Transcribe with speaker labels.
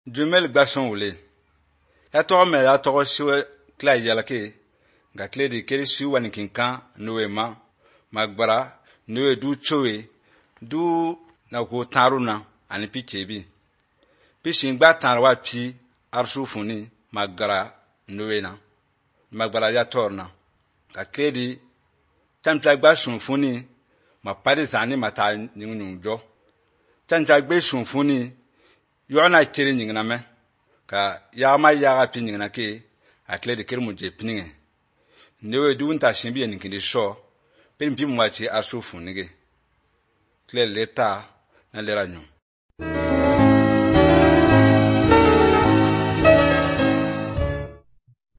Speaker 1: Jumel gbason wule. Ya to me ya to shiwe kla yalake. Ga kle di keri shi wani kinkan nowe magbara nowe du chowe du na ko taruna ani pichebi. Pishin gba tanwa pi arsu funi magbara nowe na. Magbara ya torna. Ga kle di tanpla gbason funi ma padi zani mata nyungjo. Tanpla gbason funi yona kiri nyingna me ka ya ma ya pi nyingna ke akle de kirmu je pininge newe du nta shimbi en kindi sho pe mpi mwachi asu funige kle leta na lera nyu